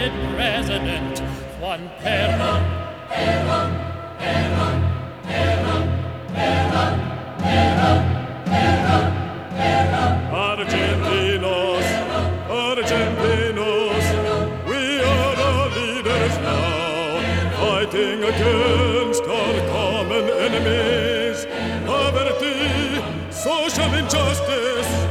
President Juan Perón. Argentinos, Argentinos, we are the leaders now, fighting against our common enemies, poverty, social injustice,